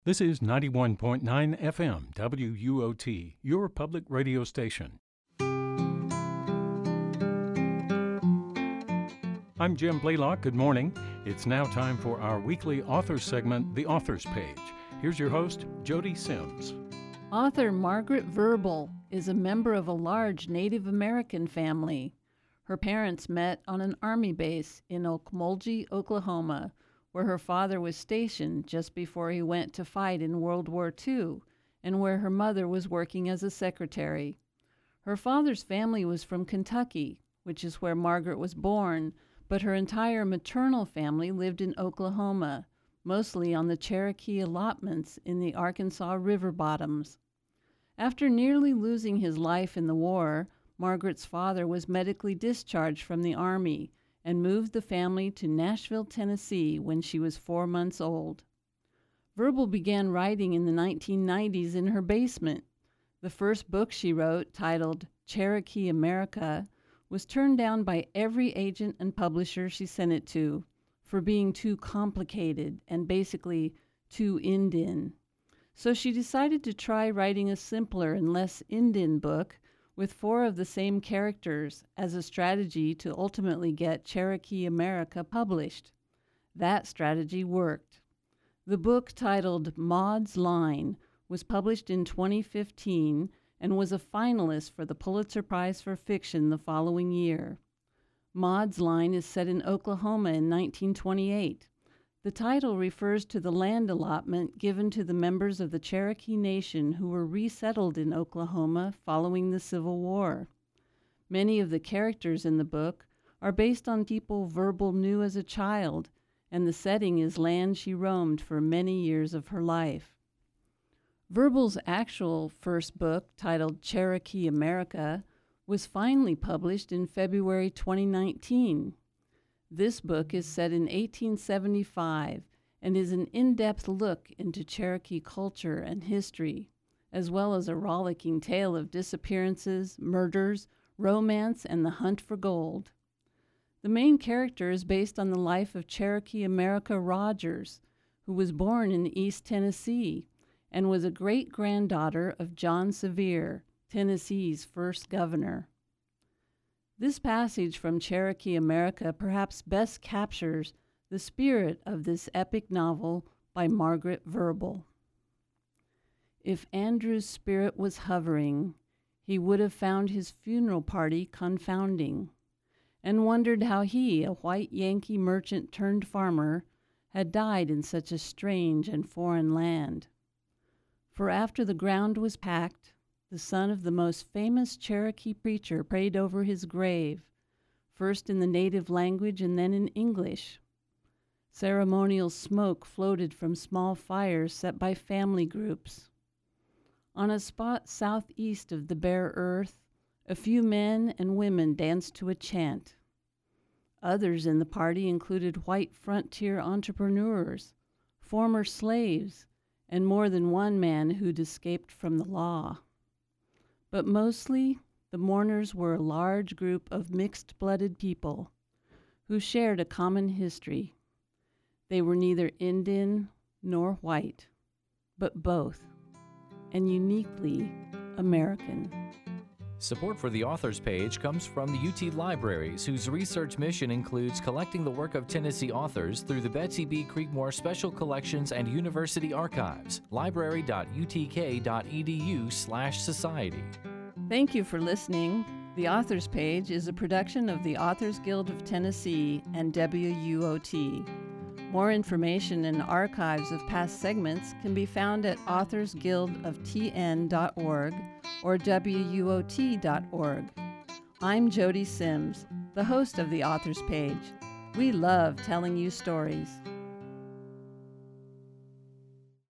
This is 91.9 FM WUOT, your public radio station. I'm Jim Blaylock. Good morning. It's now time for our weekly authors segment, The Authors Page. Here's your host, Jody Sims. Author Margaret Verble is a member of a large Native American family. Her parents met on an Army base in Okmulgee, Oklahoma, where her father was stationed just before he went to fight in World War II, and where her mother was working as a secretary. Her father's family was from Kentucky, which is where Margaret was born, but her entire maternal family lived in Oklahoma, mostly on the Cherokee allotments in the Arkansas River bottoms. After nearly losing his life in the war, Margaret's father was medically discharged from the Army and moved the family to Nashville, Tennessee when she was 4 months old. Verble began writing in the 1990s in her basement. The first book she wrote, titled Cherokee America, was turned down by every agent and publisher she sent it to for being too complicated and basically too Indian. So she decided to try writing a simpler and less Indian book with 4 of the same characters as a strategy to ultimately get Cherokee America published. That strategy worked. The book, titled Maud's Line, was published in 2015 and was a finalist for the Pulitzer Prize for Fiction the following year. Maud's Line is set in Oklahoma in 1928. The title refers to the land allotment given to the members of the Cherokee Nation who were resettled in Oklahoma following the Civil War. Many of the characters in the book are based on people Verble knew as a child, and the setting is land she roamed for many years of her life. Verble's actual first book, titled Cherokee America, was finally published in February 2019. This book is set in 1875 and is an in-depth look into Cherokee culture and history, as well as a rollicking tale of disappearances, murders, romance, and the hunt for gold. The main character is based on the life of Cherokee America Rogers, who was born in East Tennessee and was a great-granddaughter of John Sevier, Tennessee's first governor. This passage from Cherokee America perhaps best captures the spirit of this epic novel by Margaret Verble. If Andrew's spirit was hovering, he would have found his funeral party confounding, and wondered how he, a white Yankee merchant turned farmer, had died in such a strange and foreign land. For after the ground was packed, the son of the most famous Cherokee preacher prayed over his grave, first in the native language and then in English. Ceremonial smoke floated from small fires set by family groups. On a spot southeast of the bare earth, a few men and women danced to a chant. Others in the party included white frontier entrepreneurs, former slaves, and more than one man who'd escaped from the law. But mostly, the mourners were a large group of mixed-blooded people who shared a common history. They were neither Indian nor white, but both, and uniquely American. Support for the Authors Page comes from the UT Libraries, whose research mission includes collecting the work of Tennessee authors through the Betsy B. Creekmore Special Collections and University Archives, library.utk.edu/society. Thank you for listening. The Authors Page is a production of the Authors Guild of Tennessee and WUOT. More information and archives of past segments can be found at authorsguildoftn.org or WUOT.org. I'm Jody Sims, the host of the Authors Page. We love telling you stories.